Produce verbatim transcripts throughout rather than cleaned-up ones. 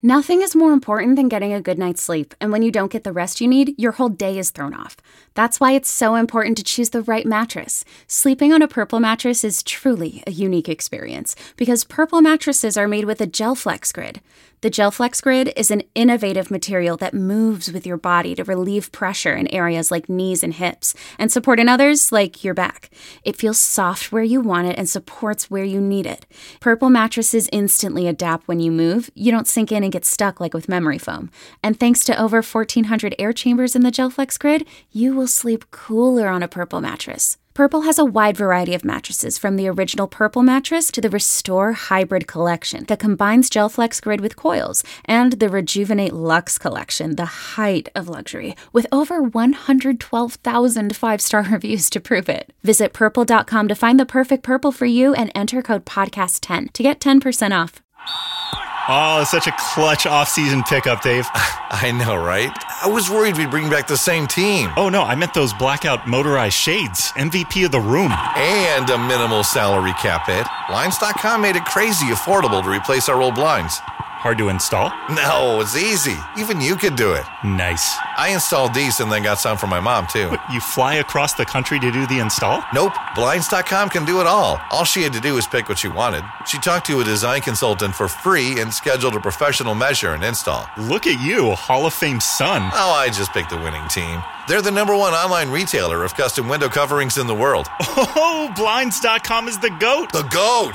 Nothing is more important than getting a good night's sleep, and when you don't get the rest you need, your whole day is thrown off. That's why it's so important to choose the right mattress. Sleeping on a Purple mattress is truly a unique experience, because Purple mattresses are made with a GelFlex Grid. The GelFlex Grid is an innovative material that moves with your body to relieve pressure in areas like knees and hips, and support in others like your back. It feels soft where you want it and supports where you need it. Purple mattresses instantly adapt when you move. You don't sink in and get stuck like with memory foam. And thanks to over fourteen hundred air chambers in the GelFlex Grid, you will sleep cooler on a Purple mattress. Purple has a wide variety of mattresses, from the original Purple mattress to the Restore Hybrid collection that combines GelFlex Grid with coils, and the Rejuvenate Luxe collection, the height of luxury, with over one hundred twelve thousand five-star reviews to prove it. Visit purple dot com to find the perfect Purple for you and enter code podcast ten to get ten percent off. Oh, it's such a clutch off-season pickup, Dave. I know, right? I was worried we'd bring back the same team. Oh, no, I meant those blackout motorized shades. M V P of the room. And a minimal salary cap hit. Blinds dot com made it crazy affordable to replace our old blinds. Hard to install? No, it's easy. Even you could do it. Nice. I installed these and then got some for my mom, too. What, you fly across the country to do the install? Nope. Blinds dot com can do it all. All she had to do was pick what she wanted. She talked to a design consultant for free and scheduled a professional measure and install. Look at you, Hall of Fame son. Oh, I just picked the winning team. They're the number one online retailer of custom window coverings in the world. Oh, Blinds dot com is the GOAT. The GOAT!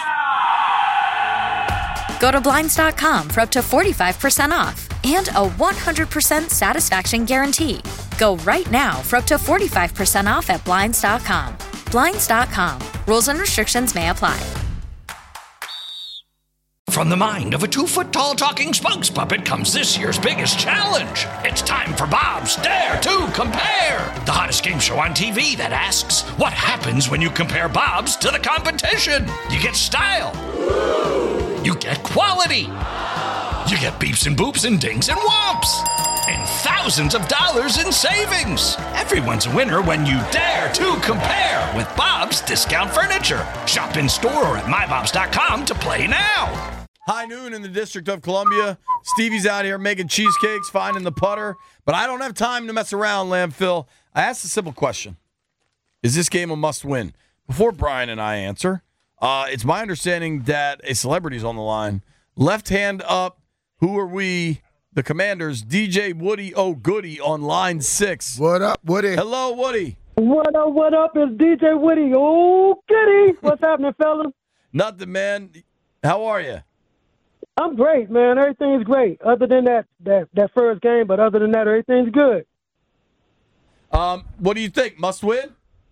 Go to Blinds dot com for up to forty-five percent off and a one hundred percent satisfaction guarantee. Go right now for up to forty-five percent off at Blinds dot com. Blinds dot com. Rules and restrictions may apply. From the mind of a two-foot-tall talking spokes puppet comes this year's biggest challenge. It's time for Bob's Dare to Compare, the hottest game show on T V that asks, what happens when you compare Bob's to the competition? You get style. You get quality. You get beeps and boops and dings and whomps. And thousands of dollars in savings. Everyone's a winner when you dare to compare with Bob's Discount Furniture. Shop in store or at my bobs dot com to play now. High noon in the District of Columbia. Stevie's out here making cheesecakes, finding the putter. But I don't have time to mess around, Landfill. I asked a simple question. Is this game a must-win? Before Brian and I answer, uh, it's my understanding that a celebrity's on the line. Left hand up. Who are we? The Commanders. D J Woody O'Goody on line six. What up, Woody? Hello, Woody. What up, what up? It's D J Woody O'Goody. What's happening, fellas? Nothing, man. How are you? I'm great, man. Everything's great. Other than that, that, that first game, but other than that, everything's good. Um, what do you think? Must win?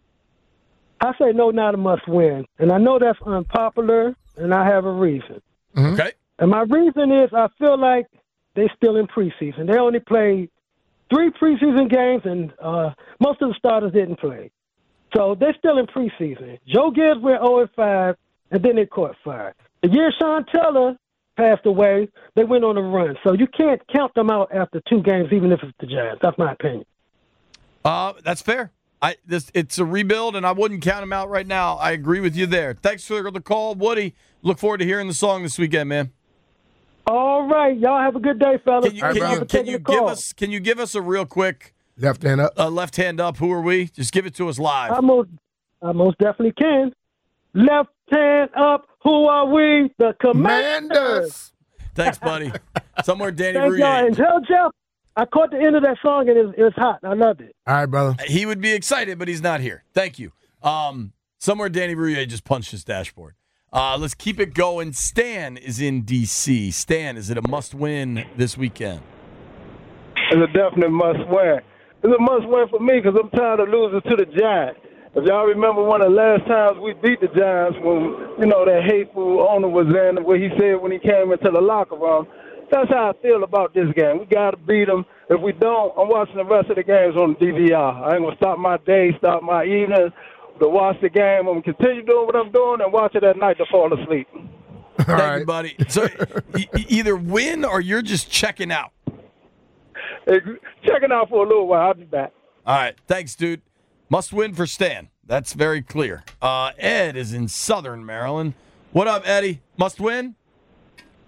I say no, not a must win. And I know that's unpopular, and I have a reason. Mm-hmm. Okay. And my reason is I feel like they're still in preseason. They only played three preseason games, and uh, most of the starters didn't play. So they're still in preseason. Joe Gibbs went oh and five, and then they caught fire. The year Sean Teller passed away, they went on a run. So you can't count them out after two games, even if it's the Giants. That's my opinion. Uh, that's fair. I this it's a rebuild, and I wouldn't count them out right now. I agree with you there. Thanks for the call, Woody. Look forward to hearing the song this weekend, man. All right, y'all have a good day, fellas. Can you, can you, can you give us can you give us a real quick left hand up? Uh, left hand up. Who are we? Just give it to us live. I most, I most definitely can. Left hand up. Who are we? The Commanders. Thanks, buddy. Somewhere Danny Thank y'all. And tell Jeff, I caught the end of that song, and it was, it was hot. I loved it. All right, brother. He would be excited, but he's not here. Thank you. Um, somewhere Danny Rouillet just punched his dashboard. Uh, let's keep it going. Stan is in D C. Stan, is it a must-win this weekend? It's a definite must-win. It's a must-win for me because I'm tired of losing to the Giants. If y'all remember one of the last times we beat the Giants when, you know, that hateful owner was in, what he said when he came into the locker room, that's how I feel about this game. We got to beat them. If we don't, I'm watching the rest of the games on the D V R. I ain't going to stop my day, stop my evening to watch the game. I'm going to continue doing what I'm doing and watch it at night to fall asleep. Thank right. you, buddy. So e- either win or you're just checking out. Hey, checking out for a little while. I'll be back. All right. Thanks, dude. Must win for Stan. That's very clear. Uh, Ed is in Southern Maryland. What up, Eddie? Must win?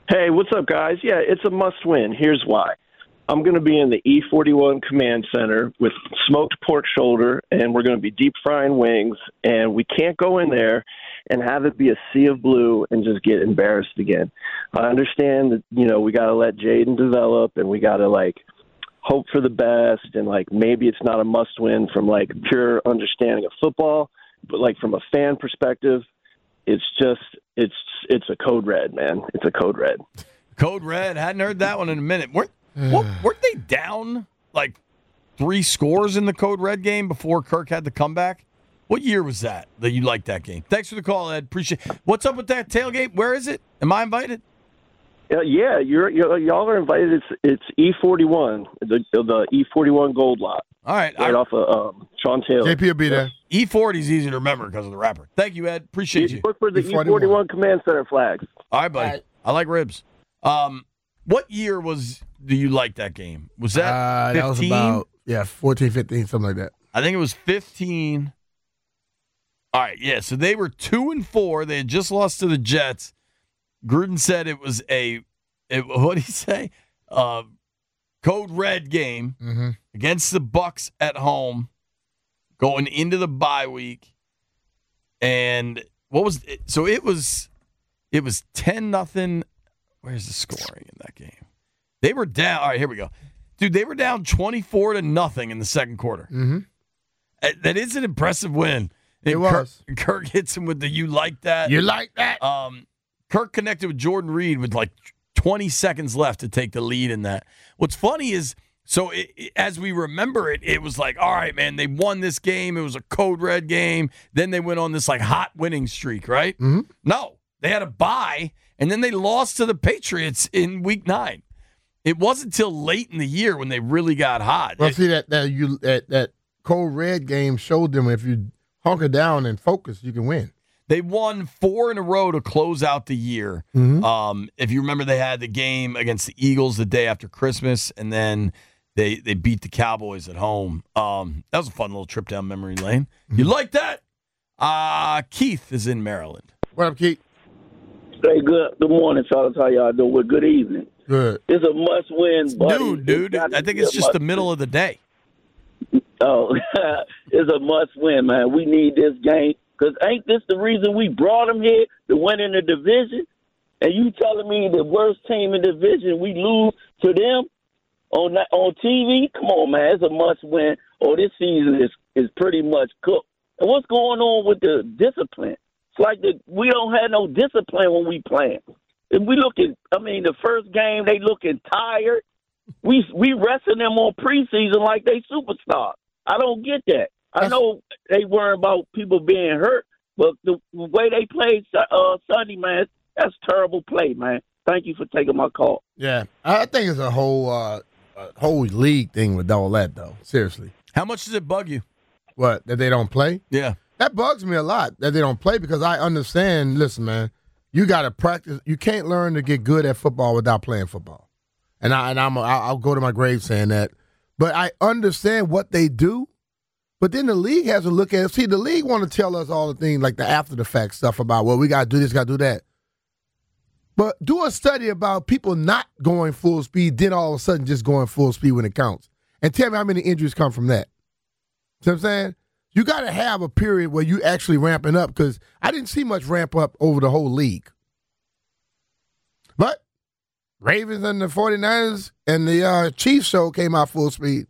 Hey, what's up, guys? Yeah, it's a must-win. Here's why. I'm going to be in the E forty-one Command Center with smoked pork shoulder, and we're going to be deep frying wings, and we can't go in there and have it be a sea of blue and just get embarrassed again. I understand that, you know, we got to let Jaden develop, and we got to, like, hope for the best, and, like, maybe it's not a must-win from, like, pure understanding of football, but, like, from a fan perspective, it's just it's it's a code red, man. It's a code red. Code red. Hadn't heard that one in a minute. Weren't, what, weren't they down like three scores in the code red game before Kirk had the comeback? What year was that that you liked that game? Thanks for the call, Ed. Appreciate it. What's up with that tailgate? Where is it? Am I invited? Uh, yeah, you're, you're y'all are invited. It's it's E forty-one, the the E forty-one Gold Lot. All right, right I, off of um, Sean Taylor. J P will be there. E forty is easy to remember because of the rapper. Thank you, Ed. Appreciate you. Look for the E forty-one Command Center flags. All right, buddy. All right. I like ribs. Um, what year was do you like that game? Was that uh, fifteen? That was about yeah, fourteen, fifteen, something like that. I think it was fifteen. All right, yeah. So they were two and four. They had just lost to the Jets. Gruden said it was a, it, what did he say? Uh, code red game mm-hmm. against the Bucs at home, going into the bye week. And what was it? So it was, it was ten nothing. Where's the scoring in that game? They were down. All right, here we go, dude. They were down twenty-four to nothing in the second quarter. Mm-hmm. That is an impressive win. It and was. Kirk, Kirk hits him with the "you like that." You like that? Um, Kirk connected with Jordan Reed with like twenty seconds left to take the lead in that. What's funny is, so it, it, as we remember it, it was like, all right, man, they won this game. It was a code red game. Then they went on this like hot winning streak, right? Mm-hmm. No, they had a bye, and then they lost to the Patriots in week nine. It wasn't until late in the year when they really got hot. Well, it, see that that you that that code red game showed them if you hunker down and focus, you can win. They won four in a row to close out the year. Mm-hmm. Um, if you remember, they had the game against the Eagles the day after Christmas, and then they they beat the Cowboys at home. Um, that was a fun little trip down memory lane. Mm-hmm. You like that? Uh, Keith is in Maryland. What up, Keith? Hey, good good morning, fellas. How y'all doing? Good evening. Good. It's a must-win, buddy. Dude, dude, I think it's just the middle of the day. Oh, it's a must-win, man. We need this game. Because ain't this the reason we brought them here, to win in the division? And you telling me the worst team in the division, we lose to them on that, on T V? Come on, man. It's a must-win. Oh, this season is, is pretty much cooked. And what's going on with the discipline? It's like the, we don't have no discipline when we play. If we looking, I mean, the first game, they looking tired. We we resting them on preseason like they superstars. I don't get that. I know they worry about people being hurt, but the way they played uh, Sunday, man, that's terrible play, man. Thank you for taking my call. Yeah, I think it's a whole uh, a whole league thing with all that, though. Seriously. How much does it bug you? What, that they don't play? Yeah. That bugs me a lot, that they don't play, because I understand, listen, man, you got to practice. You can't learn to get good at football without playing football. And, I, and I'm, I'll go to my grave saying that. But I understand what they do. But then the league has to look at it. See, the league want to tell us all the things like the after-the-fact stuff about, well, we got to do this, got to do that. But do a study about people not going full speed, then all of a sudden just going full speed when it counts. And tell me how many injuries come from that. See what I'm saying? You got to have a period where you actually ramping up, because I didn't see much ramp up over the whole league. But Ravens and the 49ers and the uh, Chiefs show came out full speed.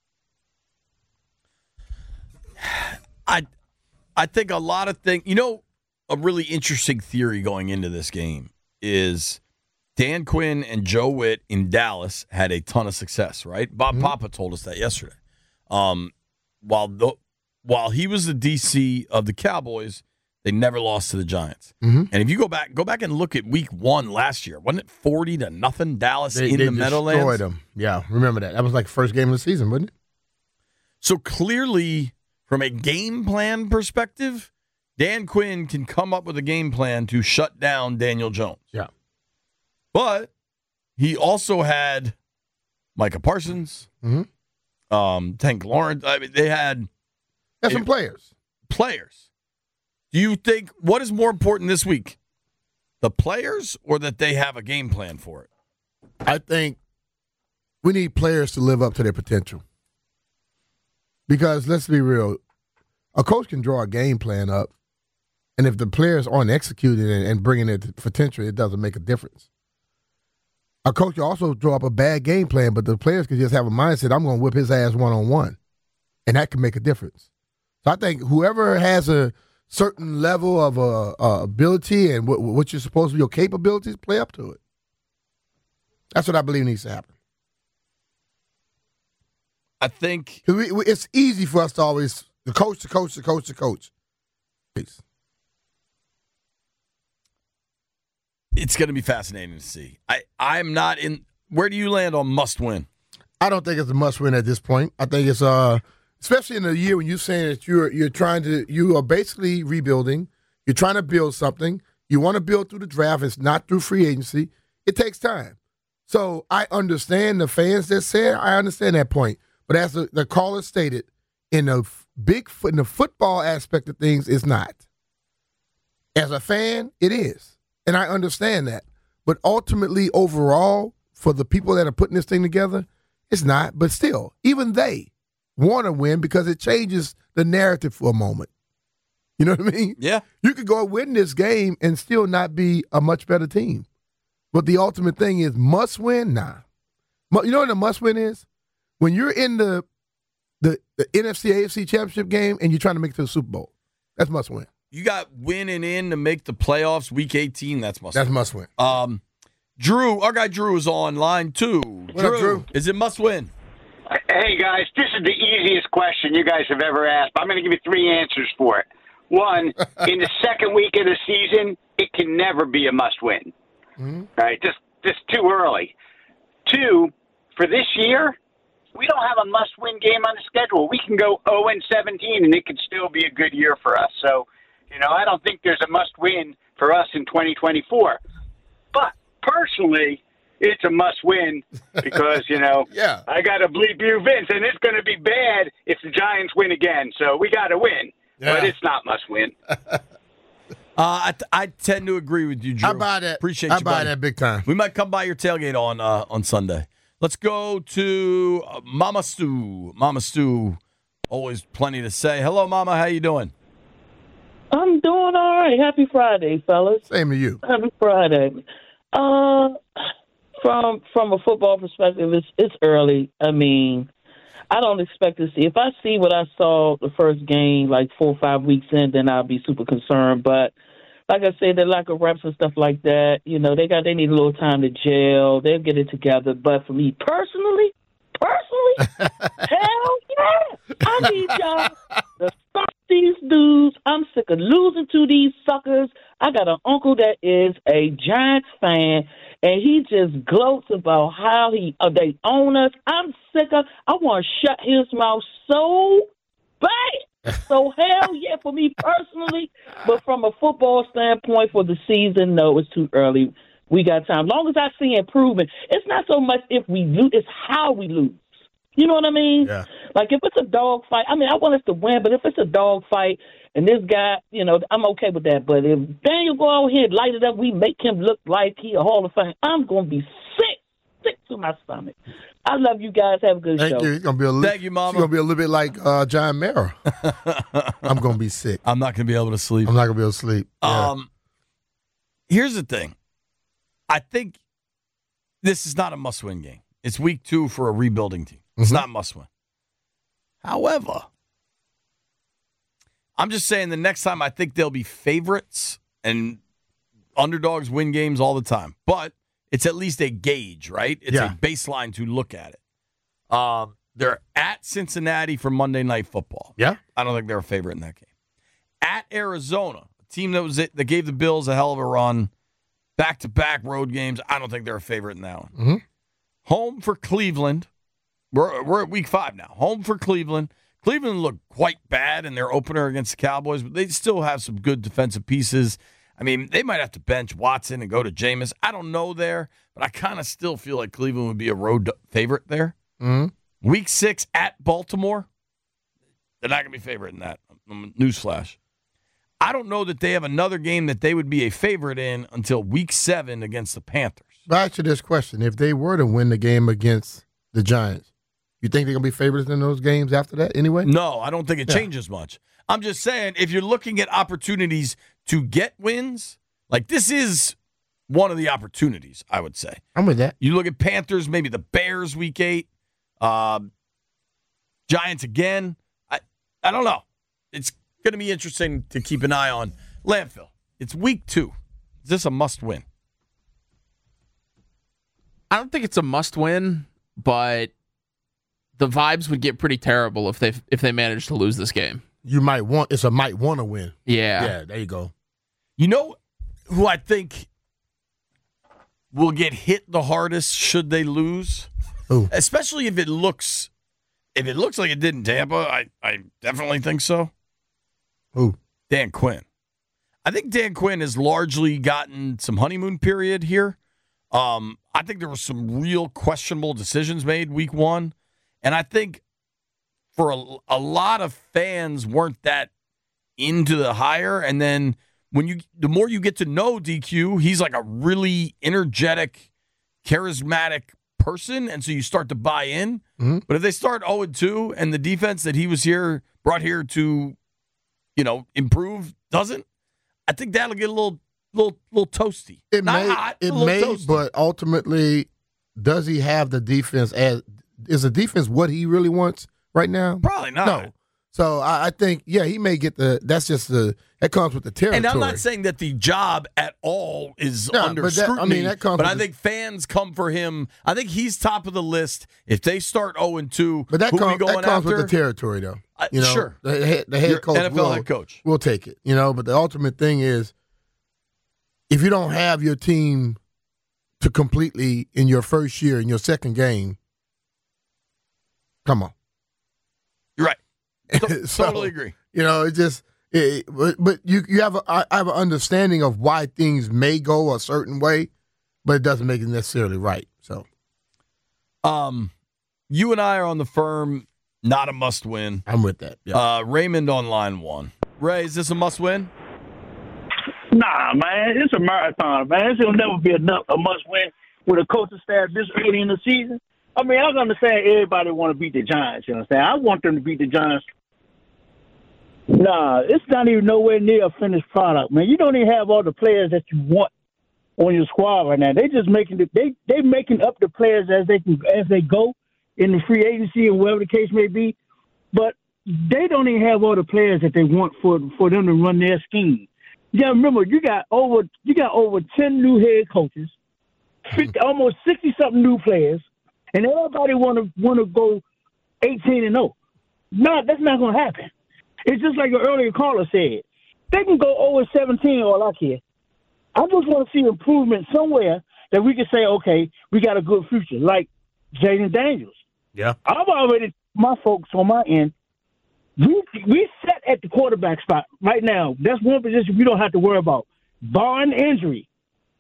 I I think a lot of things, you know, a really interesting theory going into this game is Dan Quinn and Joe Witt in Dallas had a ton of success, right? Bob mm-hmm. Papa told us that yesterday. Um, while the, while he was the D C of the Cowboys, they never lost to the Giants. Mm-hmm. And if you go back, go back and look at Week One last year, wasn't it forty to nothing Dallas they, in they the Meadowlands? Destroyed them. Yeah, remember that. That was like the first game of the season, wasn't it? So clearly, from a game plan perspective, Dan Quinn can come up with a game plan to shut down Daniel Jones. Yeah. But he also had Micah Parsons, mm-hmm. um, Tank Lawrence. I mean, they had That's some players. Players. Do you think, what is more important this week? The players, or that they have a game plan for it? I think we need players to live up to their potential. Because let's be real, a coach can draw a game plan up, and if the players aren't executing and, and bringing it to potential, it doesn't make a difference. A coach can also draw up a bad game plan, but the players can just have a mindset, I'm going to whip his ass one-on-one, and that can make a difference. So I think whoever has a certain level of uh, uh, ability and what, what you're supposed to be, your capabilities, play up to it. That's what I believe needs to happen. I think we, we, it's easy for us to always the coach, the coach, the coach, the coach. Peace. It's going to be fascinating to see. I, I'm not in. Where do you land on must win? I don't think it's a must win at this point. I think it's uh, especially in a year when you're saying that you're you're trying to you are basically rebuilding. You're trying to build something. You want to build through the draft. It's not through free agency. It takes time. So I understand the fans that said, I understand that point. But as the, the caller stated, in the big in the football aspect of things, it's not. As a fan, it is. And I understand that. But ultimately, overall, for the people that are putting this thing together, it's not. But still, even they want to win because it changes the narrative for a moment. You know what I mean? Yeah. You could go win this game and still not be a much better team. But the ultimate thing is must win? Nah. You know what a must win is? When you're in the, the the N F C A F C championship game and you're trying to make it to the Super Bowl, that's must win. You got winning in to make the playoffs week eighteen. That's must. That's win. must win. Um, Drew, our guy Drew is on line two. What Drew, up, Drew? Is it must win? Hey guys, this is the easiest question you guys have ever asked. I'm going to give you three answers for it. One, in the second week of the season, it can never be a must win. Mm-hmm. Right? Just just too early. Two, for this year, we don't have a must-win game on the schedule. We can go oh and seventeen, and it could still be a good year for us. So, you know, I don't think there's a must-win for us in twenty twenty-four. But personally, it's a must-win because, you know, yeah. I got to bleep you, Vince, and it's going to be bad if the Giants win again. So we got to win. Yeah. But it's not must-win. Uh, I, t- I tend to agree with you, Drew. I buy that. Appreciate I you, buy buddy. that big time. We might come by your tailgate on uh, on Sunday. Let's go to uh, Mama Stu. Mama Stu, always plenty to say. Hello, Mama. How you doing? I'm doing all right. Happy Friday, fellas. Same to you. Happy Friday. Uh, from from a football perspective, it's it's early. I mean, I don't expect to see. If I see what I saw the first game, like four or five weeks in, then I'll be super concerned. But like I said, the lack of reps and stuff like that, you know, they got they need a little time to gel. They'll get it together. But for me personally, personally, hell yeah, I need y'all to stop these dudes. I'm sick of losing to these suckers. I got an uncle that is a Giants fan, and he just gloats about how he uh, they own us. I'm sick of. I want to shut his mouth so bad. So hell yeah for me personally, but from a football standpoint for the season, no, it's too early. We got time. As long as I see improvement, it's not so much if we lose, it's how we lose. You know what I mean? Yeah. Like if it's a dog fight, I mean I want us to win, but if it's a dog fight and this guy, you know, I'm okay with that. But if Daniel go out here and light it up, we make him look like he a Hall of Fame, I'm gonna be sick, sick to my stomach. I love you guys. Have a good Thank show. you. It's gonna be a li- Thank you, Mama. It's gonna be a little bit like uh, John Mara. I'm gonna be sick. I'm not going to be able to sleep. I'm not gonna be able to sleep. Yeah. Um, here's the thing. I think this is not a must-win game. It's week two for a rebuilding team. It's Mhm. not must-win. However, I'm just saying the next time I think they'll be favorites and underdogs win games all the time. But it's at least a gauge, right? It's Yeah. a baseline to look at it. Um, they're at Cincinnati for Monday Night Football. Yeah. I don't think they're a favorite in that game. At Arizona, a team that was that gave the Bills a hell of a run, back-to-back road games. I don't think they're a favorite in that one. Mm-hmm. Home for Cleveland. We're we're at week five now. Home for Cleveland. Cleveland looked quite bad in their opener against the Cowboys, but they still have some good defensive pieces. I mean, they might have to bench Watson and go to Jameis. I don't know there, but I kind of still feel like Cleveland would be a road favorite there. Mm-hmm. Week six at Baltimore. They're not going to be favorite in that. Newsflash. I don't know that they have another game that they would be a favorite in until week seven against the Panthers. Back to this question. If they were to win the game against the Giants, you think they're going to be favorites in those games after that anyway? No, I don't think it Yeah. changes much. I'm just saying, if you're looking at opportunities to get wins, like this is one of the opportunities, I would say. I'm with that. You look at Panthers, maybe the Bears week eight, uh, Giants again. I, I don't know. It's going to be interesting to keep an eye on. Landfill, it's week two. Is this a must-win? I don't think it's a must-win, but the vibes would get pretty terrible if they if they managed to lose this game. You might want it's a might want to win. Yeah. Yeah, there you go. You know who I think will get hit the hardest should they lose? Who? Especially if it looks if it looks like it did in Tampa, I, I definitely think so. Who? Dan Quinn. I think Dan Quinn has largely gotten some honeymoon period here. Um, I think there were some real questionable decisions made week one. And I think for a, a lot of fans weren't that into the hire. And then when you, the more you get to know D Q, he's like a really energetic, charismatic person. And so you start to buy in. Mm-hmm. But if they start oh and two and the defense that he was here, brought here to, you know, improve doesn't, I think that'll get a little, little, little toasty. It Not may, hot, it a little may, toasty. but ultimately, does he have the defense as is the defense what he really wants right now? Probably not. No. So I, I think, yeah, he may get the. That's just the that comes with the territory. And I'm not saying that the job at all is No, under but that- I scrutiny. mean, that comes but with I the- think fans come for him. I think he's top of the list. If they start oh and two, But that who comes we going that comes after? with the territory, though. Uh, You know, sure. the head, the head You're coach, N F L will, head coach. will take it. You know, but the ultimate thing is, if you don't have your team to completely in your first year in your second game, come on. You're right. To- So, totally agree. You know, it just. It, but, but you you have a, I I have an understanding of why things may go a certain way, but it doesn't make it necessarily right. So, Um, you and I are on the firm. Not a must win. I'm with that. Yeah. Uh, Raymond on line one. Ray, is this a must win? Nah, man, it's a marathon, man. It's gonna never be enough a must win with a coaching staff this early in the season. I mean, I understand everybody want to beat the Giants. You understand? I want them to beat the Giants. Nah, it's not even nowhere near a finished product, man. You don't even have all the players that you want on your squad right now. They just making the, they they making up the players as they can as they go in the free agency and whatever the case may be. But they don't even have all the players that they want for for them to run their scheme. You got to remember, you got over you got over ten new head coaches, fifty, almost sixty something new players, and everybody want to want to go eighteen and zero. No, that's not going to happen. It's just like an earlier caller said. They can go zero and seventeen all I care. I just want to see improvement somewhere that we can say, okay, we got a good future, like Jaden Daniels. Yeah. I've already, my folks on my end, we we set at the quarterback spot right now. That's one position we don't have to worry about. Barring injury,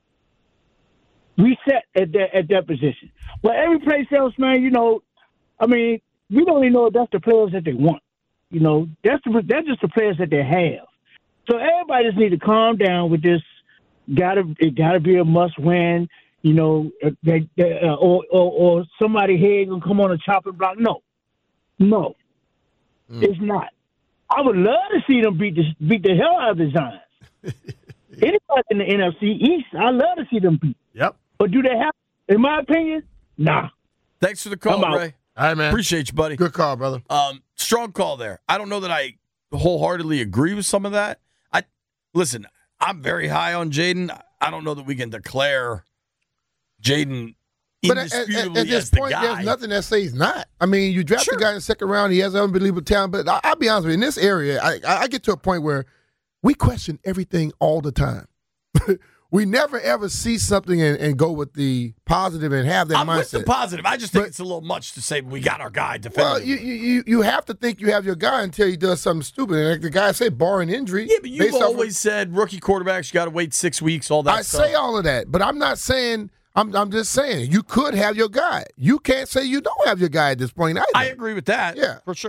we set at that at that position. But every place else, man, you know, I mean, we don't even know if that's the players that they want. You know, that's the, that's just the players that they have. So everybody just need to calm down with this. Gotta it gotta be a must win. You know, they, they, uh, or, or or somebody here gonna come on a chopping block. No, no, mm. It's not. I would love to see them beat the beat the hell out of the Giants. Anybody in the N F C East, I love to see them beat. Yep. But do they have? In my opinion, nah. Thanks for the call, Ray. All right, man. Appreciate you, buddy. Good call, brother. Um, strong call there. I don't know that I wholeheartedly agree with some of that. I listen. I'm very high on Jaden. I don't know that we can declare Jaden indisputably at, at, at this as the point, guy. there's nothing that says he's not. I mean, you draft Sure. the guy in the second round. He has unbelievable talent. But I, I'll be honest with you. In this area, I, I get to a point where we question everything all the time. We never ever see something and, and go with the positive and have that I'm mindset. with the positive. I just think But- it's a little much to say we got our guy Well, defending. you, you you have to think you have your guy until he does something stupid. And like the guy said, barring injury. yeah, but you've based off of- always said rookie quarterbacks, you got to wait six weeks, all that I stuff. say all of that, but I'm not saying. I'm I'm just saying you could have your guy. You can't say you don't have your guy at this point either. I agree with that. Yeah. for sure.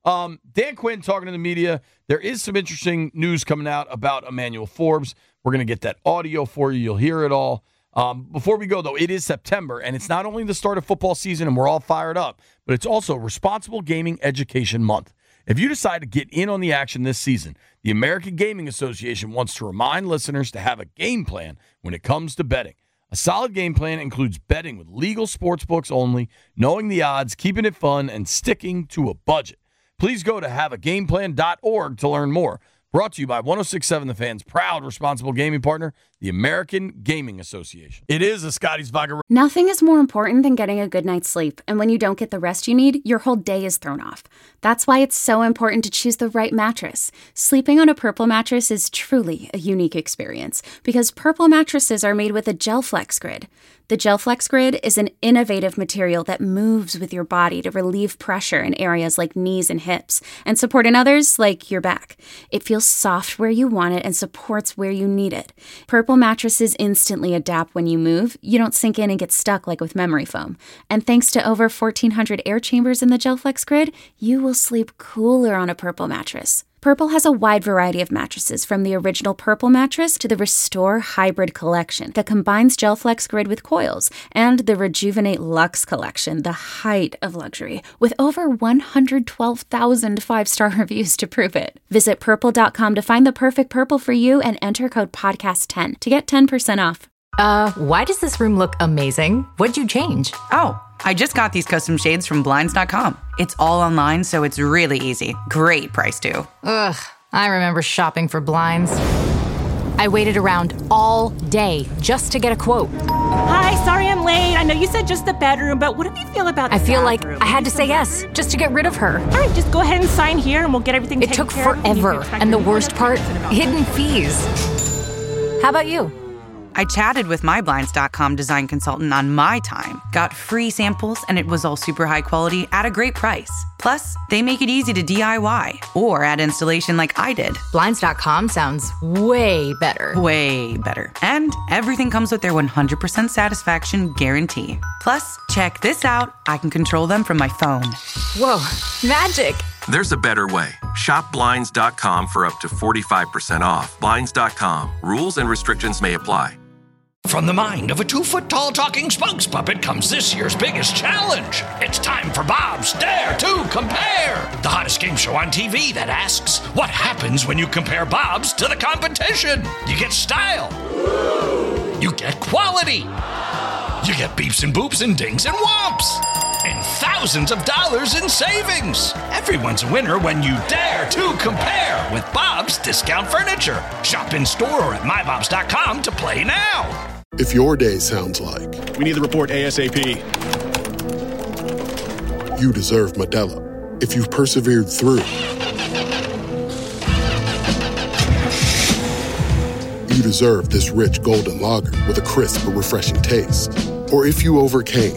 Um, Dan Quinn talking to the media. There is some interesting news coming out about Emmanuel Forbes. We're going to get that audio for you. You'll hear it all. Um, before we go, though, it is September, and it's not only the start of football season, and we're all fired up, but it's also Responsible Gaming Education Month. If you decide to get in on the action this season, the American Gaming Association wants to remind listeners to have a game plan when it comes to betting. A solid game plan includes betting with legal sports books only, knowing the odds, keeping it fun, and sticking to a budget. Please go to have a game plan dot org to learn more. Brought to you by one oh six point seven The Fan's proud responsible gaming partner, the American Gaming Association. It is a Scotty's Vodka. Nothing is more important than getting a good night's sleep, and when you don't get the rest you need, your whole day is thrown off. That's why it's so important to choose the right mattress. Sleeping on a Purple mattress is truly a unique experience because Purple mattresses are made with a GelFlex grid. The GelFlex grid is an innovative material that moves with your body to relieve pressure in areas like knees and hips and support in others like your back. It feels soft where you want it and supports where you need it. Purple mattresses instantly adapt when you move. You don't sink in and get stuck like with memory foam. And thanks to over fourteen hundred air chambers in the GelFlex grid, you will sleep cooler on a Purple mattress. Purple has a wide variety of mattresses, from the original Purple mattress to the Restore Hybrid collection that combines GelFlex grid with coils, and the Rejuvenate Luxe collection, the height of luxury, with over one hundred twelve thousand five-star reviews to prove it. Visit purple dot com to find the perfect Purple for you and enter code podcast ten to get ten percent off. Uh, why does this room look amazing? What'd you change? Oh, I just got these custom shades from Blinds dot com. It's all online, so it's really easy. Great price, too. Ugh, I remember shopping for blinds. I waited around all day just to get a quote. Hi, sorry I'm late. I know you said just the bedroom, but what do you feel about the I feel bathroom? like I had to say yes just to get rid of her. All right, just go ahead and sign here and we'll get everything It taken took care of. forever, and the worst part, hidden fees. How about you? I chatted with my Blinds dot com design consultant on my time, got free samples, and it was all super high quality at a great price. Plus, they make it easy to D I Y or add installation like I did. Blinds dot com sounds way better. Way better. And everything comes with their one hundred percent satisfaction guarantee. Plus, check this out. I can control them from my phone. Whoa, magic. There's a better way. Shop Blinds dot com for up to forty-five percent off. Blinds dot com. Rules and restrictions may apply. From the mind of a two-foot-tall talking spokes puppet comes this year's biggest challenge. It's time for Bob's Dare to Compare, the hottest game show on T V that asks, what happens when you compare Bob's to the competition? You get style. You get quality. You get beeps and boops and dings and whomps. And thousands of dollars in savings. Everyone's a winner when you dare to compare with Bob's Discount Furniture. Shop in store or at my bobs dot com to play now. If your day sounds like, we need the report ASAP, you deserve Modelo. If you've persevered through, you deserve this rich golden lager with a crisp but refreshing taste. Or if you overcame,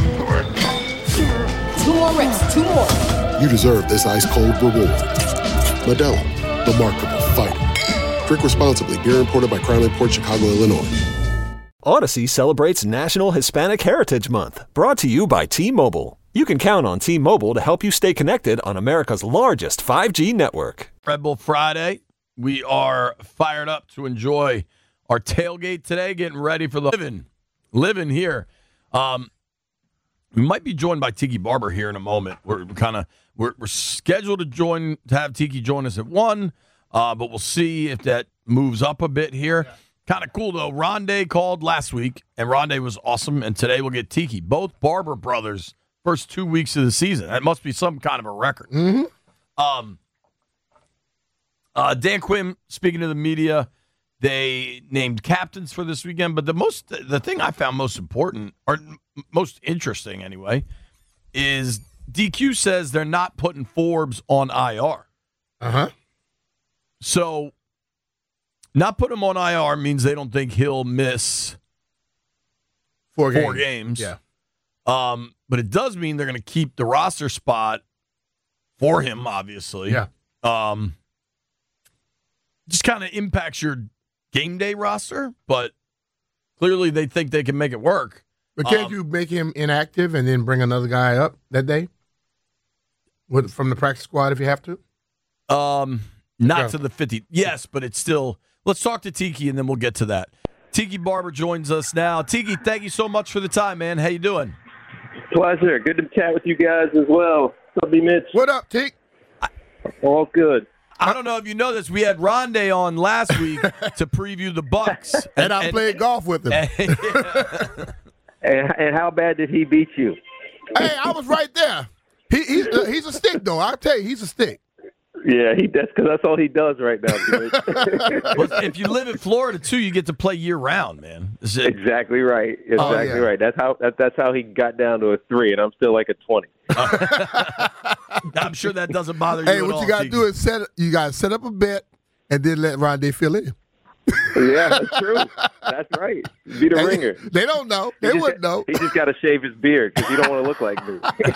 Two more reps, two more. you deserve this ice-cold reward. Modelo, the Remarkable Fighter. Drink responsibly. Beer imported by Crown Imports, Chicago, Illinois. Odyssey celebrates National Hispanic Heritage Month, brought to you by T-Mobile. You can count on T-Mobile to help you stay connected on America's largest five G network. Red Bull Friday. We are fired up to enjoy our tailgate today, getting ready for the living, living here. Um, we might be joined by Tiki Barber here in a moment. We're kind of we're, we're scheduled to join to have Tiki join us at one, uh, but we'll see if that moves up a bit here. Yeah. Kind of cool, though. Rondé called last week, and Rondé was awesome, and today we'll get Tiki. Both Barber brothers, first two weeks of the season. That must be some kind of a record. Mm-hmm. Um, uh, Dan Quinn, speaking to the media, they named captains for this weekend, but the most, the thing I found most important, or most interesting anyway, is D Q says they're not putting Forbes on I R. Uh-huh. So not put him on I R means they don't think he'll miss four, four games. games. Yeah. Um, but it does mean they're going to keep the roster spot for him, obviously. Yeah. Um, just kind of impacts your game day roster, but clearly they think they can make it work. But can't Um, you make him inactive and then bring another guy up that day? With, from the practice squad if you have to? Um, not Yeah. to the fifty. Yes, but it's still. Let's talk to Tiki, and then we'll get to that. Tiki Barber joins us now. Tiki, thank you so much for the time, man. How you doing? Pleasure. Good to chat with you guys as well. What's up, B. Mitch? What up, Tiki? All good. I don't know if you know this. We had Rondé on last week to preview the Bucks, and, and I played golf with him. And, and how bad did he beat you? Hey, I was right there. He, he's uh, he's a stick though. I'll tell you, he's a stick. Yeah, he does because that's all he does right now. Well, if you live in Florida too, you get to play year round, man. Is it- Exactly right. Exactly Oh, yeah. right. That's how that, that's how he got down to a three, and I'm still like a twenty. I'm sure that doesn't bother you. Hey, at what all, you got to Tiki. do is set you got to set up a bet and then let Rondé fill in. Yeah, that's true. That's right. Be the Hey, ringer. They don't know. He They just wouldn't got- know. He just got to shave his beard because he don't want to look like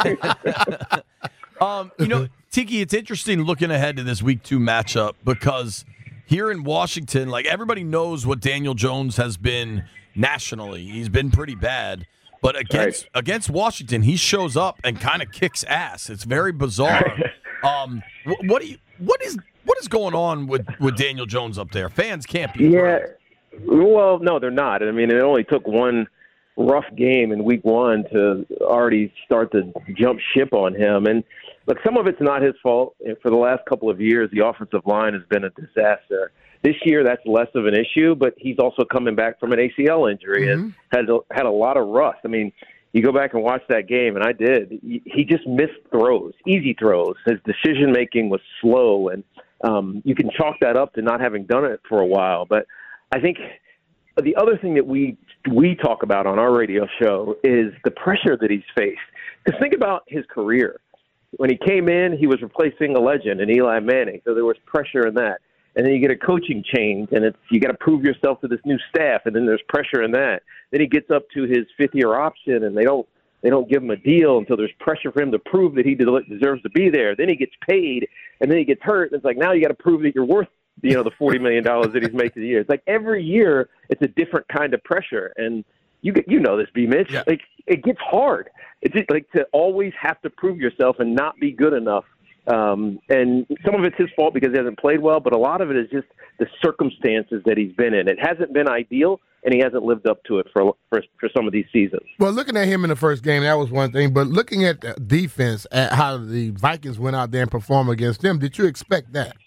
me. Um, you know, Tiki, it's interesting looking ahead to this week two matchup because here in Washington, like everybody knows what Daniel Jones has been nationally. He's been pretty bad. But against against Washington, he shows up and kind of kicks ass. It's very bizarre. Um, wh- what do you what is what is going on with, with Daniel Jones up there? Fans can't be Yeah. Well, no, they're not. I mean, it only took one rough game in week one to already start to jump ship on him. And look, some of it's not his fault. And for the last couple of years, the offensive line has been a disaster. This year, that's less of an issue, but he's also coming back from an A C L injury and had a, had a lot of rust. I mean, you go back and watch that game, and I did. He he just missed throws, easy throws. His decision making was slow, and um, you can chalk that up to not having done it for a while. But I think the other thing that we we talk about on our radio show is the pressure that he's faced. Because think about his career. When he came in, he was replacing a legend in Eli Manning, so there was pressure in that. And then you get a coaching change, and it's you got to prove yourself to this new staff, and then there's pressure in that. Then he gets up to his fifth-year option, and they don't they don't give him a deal until there's pressure for him to prove that he deserves to be there. Then he gets paid, and then he gets hurt, and it's like now you got to prove that you're worth you know the forty million dollars that he's making a year. It's like every year it's a different kind of pressure, and you get you know this, B. Mitch. Yeah. Like it gets hard. It's just, like to always have to prove yourself and not be good enough. Um, and some of it's his fault because he hasn't played well, but a lot of it is just the circumstances that he's been in. It hasn't been ideal, and he hasn't lived up to it for for, for some of these seasons. Well, looking at him in the first game, that was one thing. But looking at the defense, at how the Vikings went out there and performed against them, did you expect that?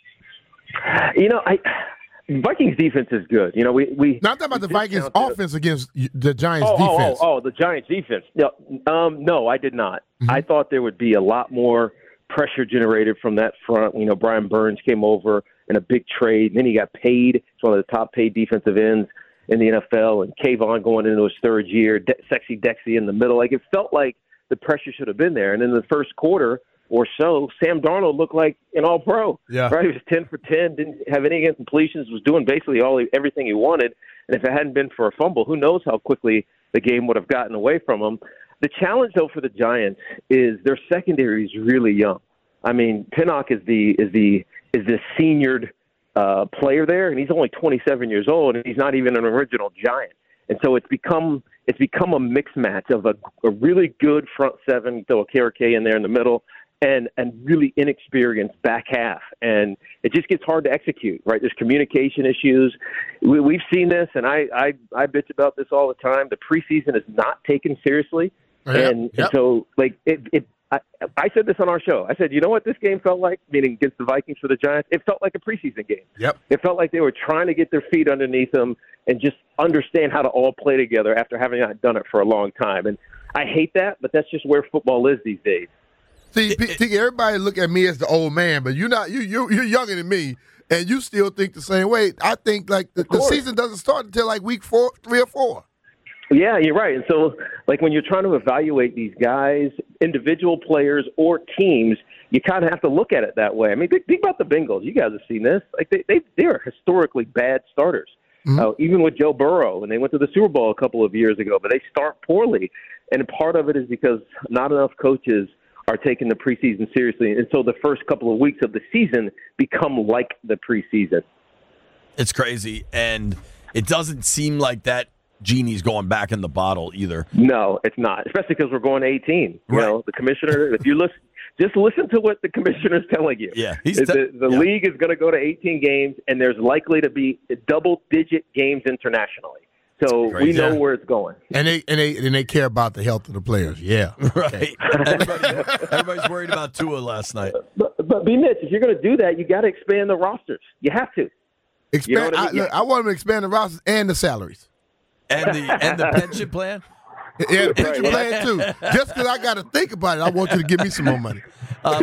You know, I Vikings defense is good. You know, we we. Now, I'm talking about the Vikings offense against the Giants oh, defense. Oh, oh, oh, the Giants defense. No, um, no, I did not. Mm-hmm. I thought there would be a lot more pressure generated from that front. You know, Brian Burns came over in a big trade, and then he got paid. He's one of the top paid defensive ends in the N F L, and Kayvon going into his third year, De- Sexy Dexy in the middle. Like, it felt like the pressure should have been there. And in the first quarter or so, Sam Darnold looked like an all-pro. Yeah. Right? He was ten for ten, didn't have any incompletions, was doing basically all everything he wanted. And if it hadn't been for a fumble, who knows how quickly the game would have gotten away from him. The challenge, though, for the Giants is their secondary is really young. I mean, Pinnock is the is the is the seniored uh, player there, and he's only twenty-seven years old, and he's not even an original Giant. And so it's become it's become a mixed match of a, a really good front seven, throw a K R K in there in the middle, and and really inexperienced back half, and it just gets hard to execute. Right? There's communication issues. We, we've seen this, and I, I I bitch about this all the time. The preseason is not taken seriously. Yep, And, yep. and so, like, it, it I, I said this on our show. I said, you know what this game felt like, meaning against the Vikings for the Giants? It felt like a preseason game. Yep. It felt like they were trying to get their feet underneath them and just understand how to all play together after having not done it for a long time. And I hate that, but that's just where football is these days. See, P- T, everybody look at me as the old man, but you're not. You you you're younger than me, and you still think the same way. I think like the, the season doesn't start until like week four, three or four. Yeah, you're right. And so, like, when you're trying to evaluate these guys, individual players or teams, you kind of have to look at it that way. I mean, think, think about the Bengals. You guys have seen this. Like, they they, they are historically bad starters. Mm-hmm. Uh, even with Joe Burrow, and they went to the Super Bowl a couple of years ago, but they start poorly. And part of it is because not enough coaches are taking the preseason seriously. And so the first couple of weeks of the season become like the preseason. It's crazy, and it doesn't seem like that genie's going back in the bottle either. No, it's not, especially because we're going to eighteen. You Right. know, the commissioner, if you listen, just listen to what the commissioner's telling you. Yeah, he's the te- the yeah. league is going to go to eighteen games, and there's likely to be double-digit games internationally. So we know Yeah. where it's going. And they and they and they care about the health of the players. Yeah. Right. Everybody, everybody's worried about Tua last night. But, but B. Mitch, if you're going to do that, you got to expand the rosters. You have to. Expand. You know what I I, mean? look, I want them to expand the rosters and the salaries. And the and the pension plan? Yeah, the pension plan too. Just because I got to think about it, I want you to give me some more money. Um,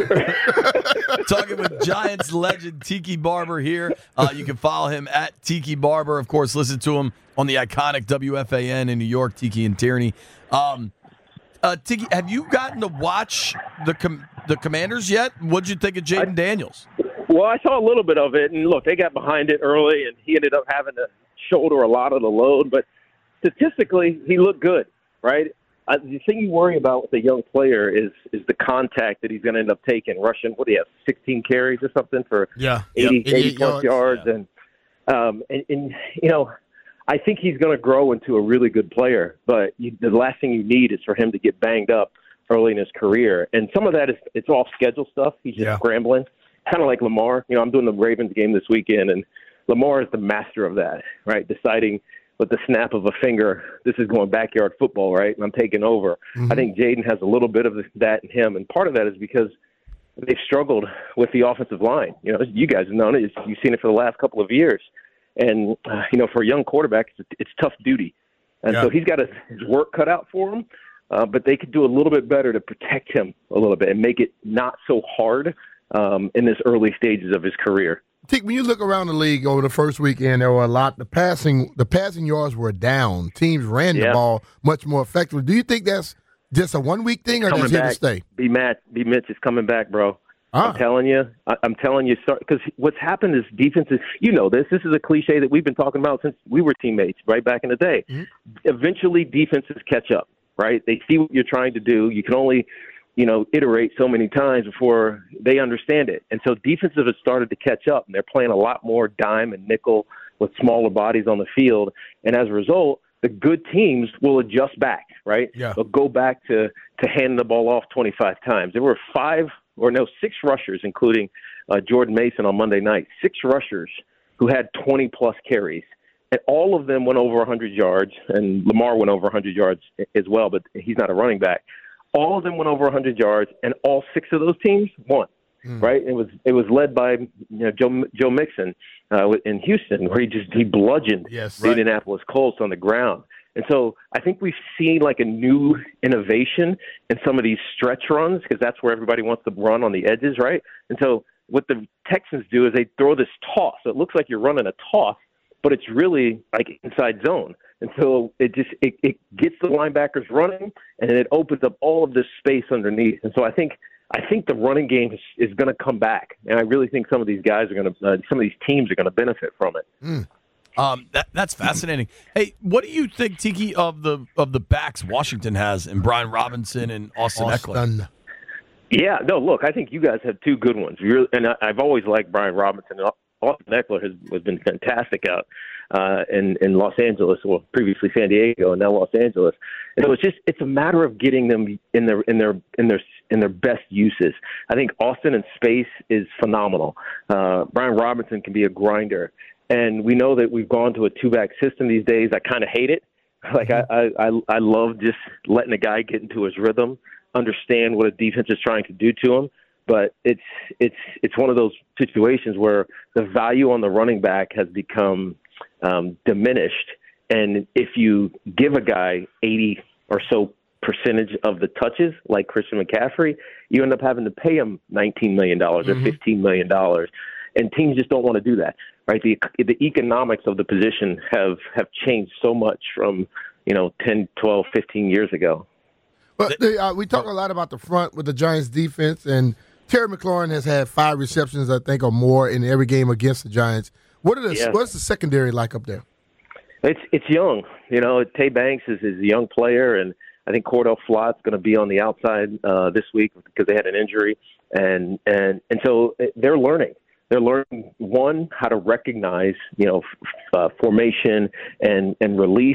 talking with Giants legend Tiki Barber here. Uh, you can follow him at Tiki Barber. Of course, listen to him on the iconic W F A N in New York, Tiki and Tierney. Um, uh, Tiki, have you gotten to watch the com- the Commanders yet? What'd you think of Jaden Daniels? Well, I saw a little bit of it, and look, they got behind it early, and he ended up having to shoulder a lot of the load. But statistically, he looked good, right? Uh, the thing you worry about with a young player is is the contact that he's going to end up taking, rushing. What do you have, sixteen carries or something for Yeah. eighty, Yep. eighty plus yards, Yeah. and um, and, and you know, I think he's going to grow into a really good player. But you, the last thing you need is for him to get banged up early in his career, and some of that is it's off schedule stuff. He's just Yeah. scrambling, kind of like Lamar. You know, I'm doing the Ravens game this weekend, and Lamar is the master of that, right? Deciding with the snap of a finger, this is going backyard football, right? And I'm taking over. Mm-hmm. I think Jaden has a little bit of that in him, and part of that is because they've struggled with the offensive line. You know, you guys have known it. You've seen it for the last couple of years. And, uh, you know, for a young quarterback, it's, it's tough duty. And Yeah. so he's got his, his work cut out for him, uh, but they could do a little bit better to protect him a little bit and make it not so hard um, in this early stages of his career. Tick, when you look around the league over the first weekend, there were a lot. The passing, the passing yards were down. Teams ran the Yeah. ball much more effectively. Do you think that's just a one week thing, or Coming that's here back. to stay? B. Matt, B. Mitch is coming back, bro. Ah. I'm telling you. I, I'm telling you. Because what's happened is defenses, you know this. This is a cliche that we've been talking about since we were teammates, right, back in the day. Mm-hmm. Eventually, defenses catch up, right? They see what you're trying to do. You can only, you know, iterate so many times before they understand it. And so defenses have started to catch up, and they're playing a lot more dime and nickel with smaller bodies on the field. And as a result, the good teams will adjust back, right? Yeah. They'll go back to, to hand the ball off twenty-five times. There were five or no, six rushers, including uh, Jordan Mason on Monday night, six rushers who had twenty-plus carries. And all of them went over one hundred yards, and Lamar went over one hundred yards as well, but he's not a running back. All of them went over one hundred yards, and all six of those teams won. Mm. Right? It was it was led by you know Joe Joe Mixon uh, in Houston, where he just he bludgeoned Yes, the right. Indianapolis Colts on the ground. And so I think we've seen like a new innovation in some of these stretch runs, because that's where everybody wants to run on the edges, right? And so what the Texans do is they throw this toss. So it looks like you're running a toss, but it's really like inside zone. And so it just it, it gets the linebackers running, and then it opens up all of this space underneath. And so I think I think the running game is, is going to come back, and I really think some of these guys are going to uh, some of these teams are going to benefit from it. Mm. Um, that, that's fascinating. Hey, what do you think, Tiki, of the of the backs Washington has in Brian Robinson and Austin, Eckler? Austin. Yeah, no, look, I think you guys have two good ones. You're, and I, I've always liked Brian Robinson. Austin Eckler has, has been fantastic out uh, in, in Los Angeles, or previously San Diego, and now Los Angeles. And so it's just it's a matter of getting them in their in their in their in their best uses. I think Austin in space is phenomenal. Uh, Brian Robinson can be a grinder. And we know that we've gone to a two-back system these days. I kind of hate it. Like I, I, I love just letting a guy get into his rhythm, understand what a defense is trying to do to him. But it's it's it's one of those situations where the value on the running back has become um, diminished. And if you give a guy eighty or so percentage of the touches, like Christian McCaffrey, you end up having to pay him nineteen million dollars mm-hmm. or fifteen million dollars. And teams just don't want to do that, right? The the economics of the position have, have changed so much from, you know, ten, twelve, fifteen years ago. But they, uh, we talk a lot about the front with the Giants defense, and Terry McLaurin has had five receptions, I think, or more in every game against the Giants. What are the Yeah. what's the secondary like up there? It's it's young. You know, Tay Banks is, is a young player, and I think Cordell Flott's going to be on the outside uh, this week because they had an injury. And, and, and so they're learning. They're learning, one, how to recognize, you know, f- uh, formation and, and release.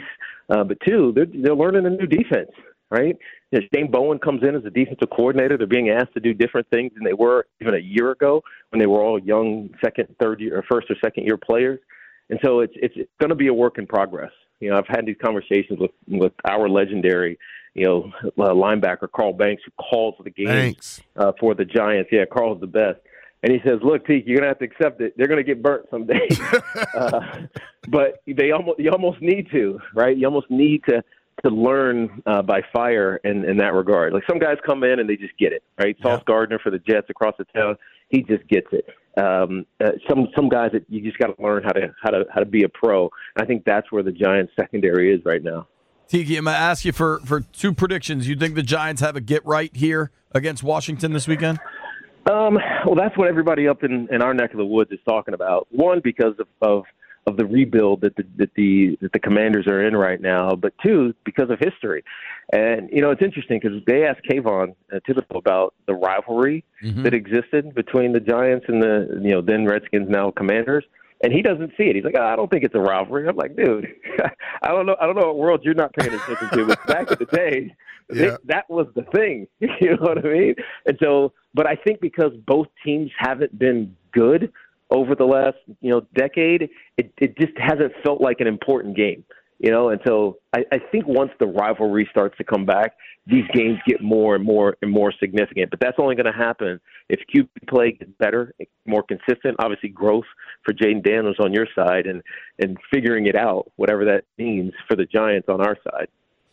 Uh, but two, they're, they're learning a new defense, right? You know, Shane Bowen comes in as a defensive coordinator. They're being asked to do different things than they were even a year ago when they were all young second, third year, or first or second year players. And so it's it's, it's going to be a work in progress. You know, I've had these conversations with with our legendary, you know, uh, linebacker Carl Banks, who calls the games uh, for the Giants. Yeah, Carl's the best. And he says, "Look, Teak, you're gonna have to accept it. They're gonna get burnt someday, uh, but they almost you almost need to, right? You almost need to to learn uh, by fire in, in that regard. Like some guys come in and they just get it, right? Yeah. Sauce Gardner for the Jets across the town, he just gets it. Um, uh, some some guys that you just got to learn how to how to how to be a pro. And I think that's where the Giants secondary is right now." Tiki, I'm gonna ask you for for two predictions. You think the Giants have a get right here against Washington this weekend? Um, well, that's what everybody up in, in our neck of the woods is talking about. One, because of, of, of the rebuild that the, that the that the Commanders are in right now, but two, because of history. And, you know, it's interesting because they asked Kayvon uh, Thibodeau about the rivalry mm-hmm. that existed between the Giants and the, you know, then Redskins, now Commanders. And he doesn't see it. He's like, oh, I don't think it's a rivalry. I'm like, dude, I don't know. I don't know what world you're not paying attention to. But back in the day, yeah. they, that was the thing. You know what I mean? And so, but I think because both teams haven't been good over the last, you know, decade, it, it just hasn't felt like an important game. You know, and so I, I think once the rivalry starts to come back, these games get more and more and more significant. But that's only going to happen if Q B play gets better, more consistent. Obviously, growth for Jaden Daniels on your side, and and figuring it out, whatever that means for the Giants on our side.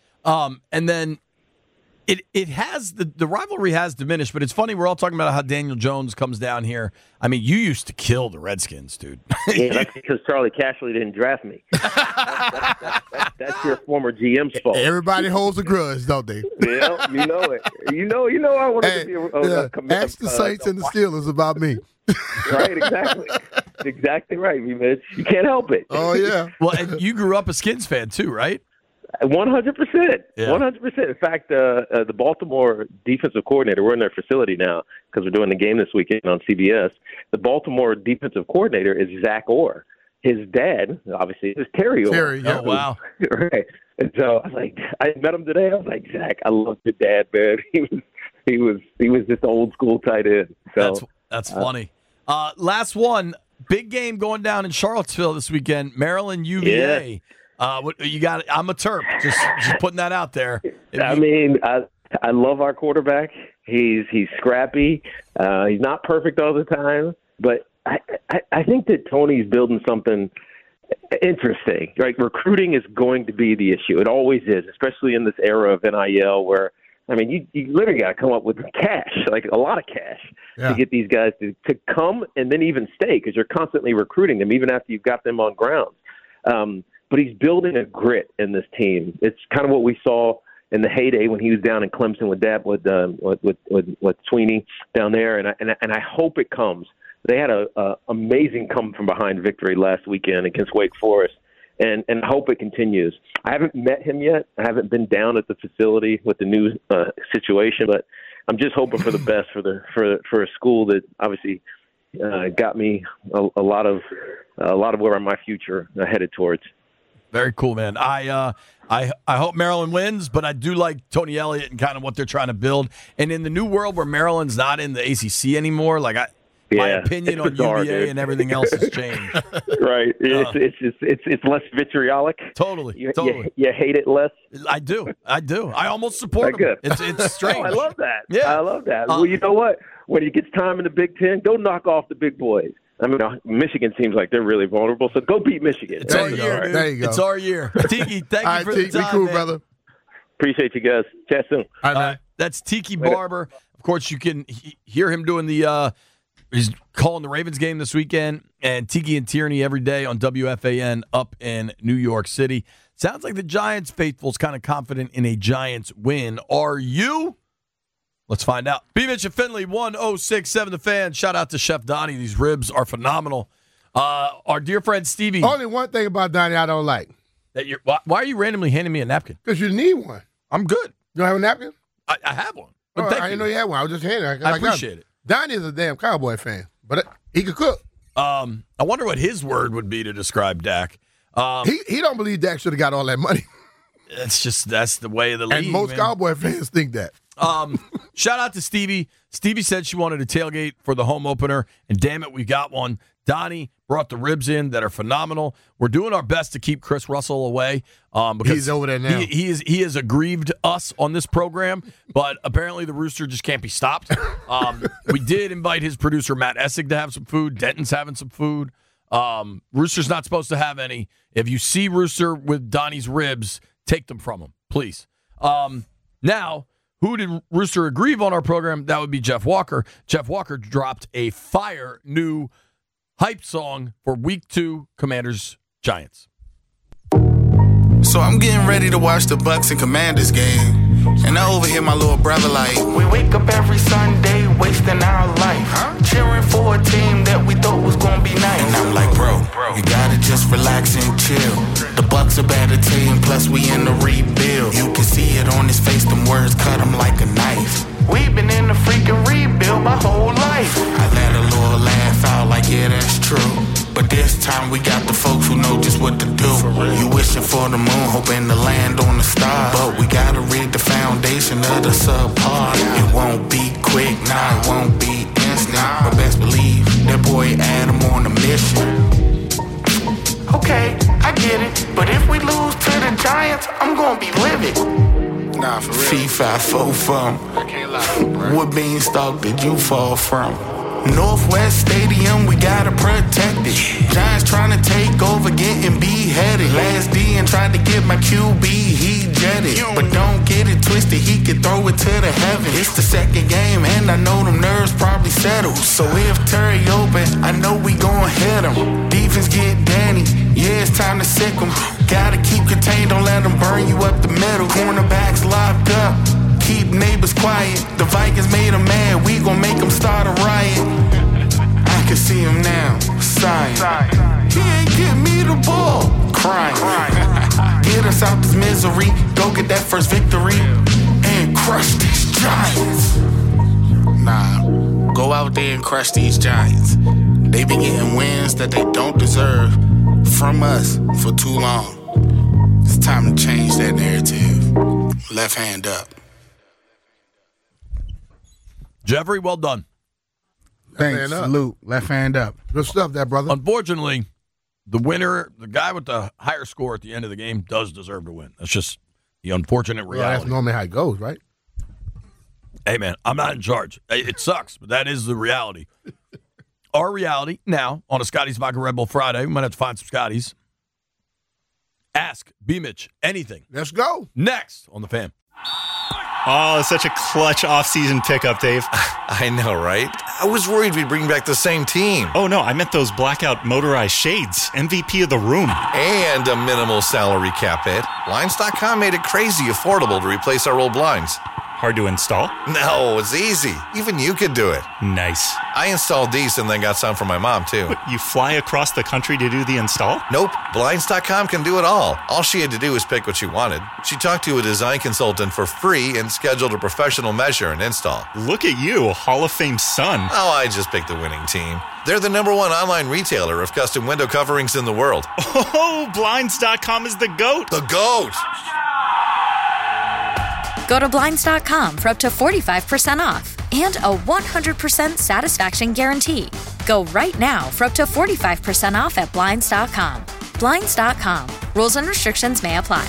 Um, and then it it has the the rivalry has diminished, but it's funny we're all talking about how Daniel Jones comes down here. I mean, you used to kill the Redskins, dude. Yeah, that's because Charlie Cashley didn't draft me. that's, that's, that's, that's, that's your former G M's fault. Everybody holds a grudge, don't they? Yeah, you know it. You know, you know. I wanted hey, to be a, a, yeah, a commitment. Ask the Saints uh, and the Steelers about me. Right, exactly. Exactly right, me, Mitch. You can't help it. Oh yeah. Well, and you grew up a Skins fan too, right? One hundred percent. One hundred percent. In fact, uh, uh, the Baltimore defensive coordinator. We're in their facility now because we're doing the game this weekend on C B S. The Baltimore defensive coordinator is Zach Orr. His dad, obviously, is Terry Orr. Terry, yeah. Oh, wow. Right. And so I was like, I met him today. I was like, Zach, I love your dad, man. He was, he was, he was just old school tight end. So that's that's uh, funny. Uh, last one, big game going down in Charlottesville this weekend. Maryland U V A. Yeah. Uh, what you got? I'm a Terp. Just, just putting that out there. If I you, mean, I I love our quarterback. He's he's scrappy. Uh, he's not perfect all the time, but I, I I think that Tony's building something interesting. Right, recruiting is going to be the issue. It always is, especially in this era of N I L where. I mean, you, you literally got to come up with cash, like a lot of cash, yeah. to get these guys to, to come and then even stay because you're constantly recruiting them even after you've got them on grounds. Um, but he's building a grit in this team. It's kind of what we saw in the heyday when he was down in Clemson with that with uh, with, with with with Sweeney down there, and I, and I, and I hope it comes. They had a, a amazing come from behind victory last weekend against Wake Forest. And and I hope it continues. I haven't met him yet. I haven't been down at the facility with the new uh, situation, but I'm just hoping for the best for the for for a school that obviously uh, got me a, a lot of a lot of where my future uh, headed towards. Very cool, man. I uh, I I hope Maryland wins, but I do like Tony Elliott and kind of what they're trying to build. And in the new world where Maryland's not in the A C C anymore, like I. Yeah, my opinion on bizarre, U V A dude. And everything else has changed. Right. It's, uh, it's just it's it's less vitriolic. Totally. You, totally. You, you hate it less. I do. I do. I almost support him. It's it's strange. Oh, I love that. Yeah. I love that. Uh, well, you know what? When he gets time in the Big Ten, go knock off the big boys. I mean, Michigan seems like they're really vulnerable, so go beat Michigan. It's our year, dude. There you go. It's our year. Tiki, thank you right, for Tiki, the time, be cool, man. brother. Appreciate you guys. Chat soon. All right, uh, that's Tiki Barber. Of course, you can he- hear him doing the uh, – he's calling the Ravens game this weekend, and Tiki and Tierney every day on W F A N up in New York City. Sounds like the Giants faithful's kind of confident in a Giants win. Are you? Let's find out. B. Mitch and Finley, one oh six point seven The Fan. Shout out to Chef Donnie. These ribs are phenomenal. Uh, our dear friend Stevie. Only one thing about Donnie I don't like. That you're, why, why are you randomly handing me a napkin? Because you need one. I'm good. You don't have a napkin? I, I have one. But Oh, thank I you. didn't know you had one. I was just handing it. I appreciate it. Donnie is a damn Cowboy fan, but he could cook. Um, I wonder what his word would be to describe Dak. Um, he he don't believe Dak should have got all that money. It's just that's the way of the league. And most man. Cowboy fans think that. Um, shout out to Stevie. Stevie said she wanted a tailgate for the home opener, and damn it, we got one. Donnie brought the ribs in that are phenomenal. We're doing our best to keep Chris Russell away. Um, because He's over there now. He, he is he has aggrieved us on this program, but apparently the Rooster just can't be stopped. Um, we did invite his producer Matt Essig to have some food. Denton's having some food. Um, Rooster's not supposed to have any. If you see Rooster with Donnie's ribs, take them from him, please. Um, now, who did Rooster aggrieve on our program? That would be Jeff Walker. Jeff Walker dropped a fire new hype song for week two Commanders Giants. So I'm getting ready to watch the Bucks and Commanders game. And I overhear my little brother like, we wake up every Sunday wasting our life, huh? Cheering for a team that we thought was gonna be nice. And I'm like, bro, you gotta just relax and chill. The Bucks are better team, plus we in the rebuild. You can see it on his face, them words cut him like a knife. We've been in the freaking rebuild my whole life. I let a little laugh out like, yeah, that's true. But this time we got the folks who know just what to do. You wishing for the moon, hoping to land on the star. But we gotta rid the foundation of the subpar. It won't be quick, nah, it won't be instant. But best believe that boy Adam on a mission. Okay, I get it. But if we lose to the Giants, I'm gonna be livid. Nah, for real. Fee, fi, fo, fum. I can't lie. What beanstalk did you fall from? Northwest Stadium, we gotta protect it. Giants trying to take over, getting beheaded. Last D and tried to get my Q B, he jetted. But don't get it twisted, he could throw it to the heavens. It's the second game, and I know them nerves probably settled. So if Terry open, I know we gon' hit him. Defense get Danny, yeah, it's time to sick him. Gotta keep contained, don't let them burn you up the middle. Cornerbacks locked up, keep neighbors quiet. The Vikings made them mad, we gon' make them start a riot. I can see him now, sighing. He ain't give me the ball, crying. Get us out this misery, go get that first victory, and crush these Giants. Nah, go out there and crush these Giants. They been getting wins that they don't deserve from us for too long. It's time to change that narrative. Left hand up. Jeffrey, well done. Thanks, salute. Left hand up. Good stuff, that brother. Unfortunately, the winner, the guy with the higher score at the end of the game, does deserve to win. That's just the unfortunate reality. Well, that's normally how it goes, right? Hey, man, I'm not in charge. It sucks, but that is the reality. Our reality now on a Scotty's Vodka Red Bull Friday, we might have to find some Scotties. Ask B-Mitch anything. Let's go. Next on The Fan. Oh, such a clutch off-season pickup, Dave. I know, right? I was worried we'd bring back the same team. Oh, no, I meant those blackout motorized shades. M V P of the room. And a minimal salary cap hit. Blinds dot com made it crazy affordable to replace our old blinds. Hard to install? No, it's easy. Even you could do it. Nice. I installed these and then got some for my mom, too. What, you fly across the country to do the install? Nope. Blinds dot com can do it all. All she had to do was pick what she wanted. She talked to a design consultant for free and scheduled a professional measure and install. Look at you, Hall of Fame son. Oh, I just picked the winning team. They're the number one online retailer of custom window coverings in the world. Oh, Blinds dot com is the GOAT. The GOAT! Go to Blinds dot com for up to forty-five percent off and a one hundred percent satisfaction guarantee. Go right now for up to forty-five percent off at Blinds dot com. Blinds dot com. Rules and restrictions may apply.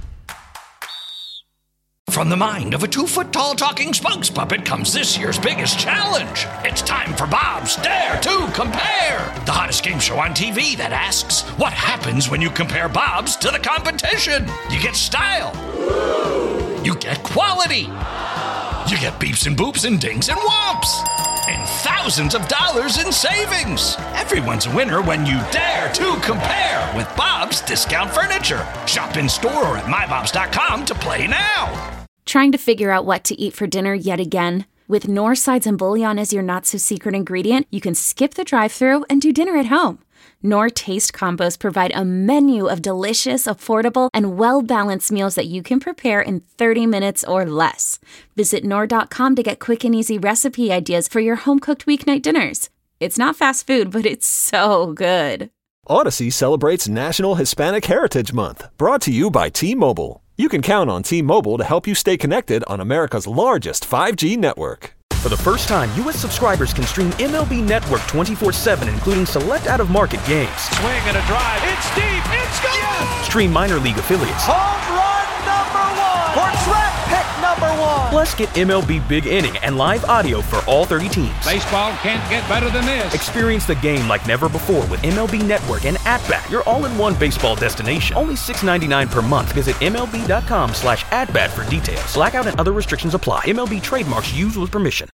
From the mind of a two-foot-tall talking spokes puppet comes this year's biggest challenge. It's time for Bob's Dare to Compare, the hottest game show on T V that asks, what happens when you compare Bob's to the competition? You get style. You get quality. You get beeps and boops and dings and whomps. And thousands of dollars in savings. Everyone's a winner when you dare to compare with Bob's Discount Furniture. Shop in store or at my bobs dot com to play now. Trying to figure out what to eat for dinner yet again? With Knorr sides and bouillon as your not-so-secret ingredient, you can skip the drive-thru and do dinner at home. Knorr Taste Combos provide a menu of delicious, affordable, and well-balanced meals that you can prepare in thirty minutes or less. Visit Knorr dot com to get quick and easy recipe ideas for your home-cooked weeknight dinners. It's not fast food, but it's so good. Odyssey celebrates National Hispanic Heritage Month, brought to you by T-Mobile. you can count on T-Mobile to help you stay connected on America's largest five G network. For the first time, U S subscribers can stream M L B Network twenty-four seven, including select out-of-market games. Swing and a drive. It's deep. It's gone. Yes! Stream minor league affiliates. Home run number one. Or draft pick number one. Plus, get M L B Big Inning and live audio for all thirty teams. Baseball can't get better than this. Experience the game like never before with M L B Network and At-Bat, your all-in-one baseball destination. Only six dollars and ninety-nine cents per month. Visit MLB.com slash at-bat for details. Blackout and other restrictions apply. M L B trademarks used with permission.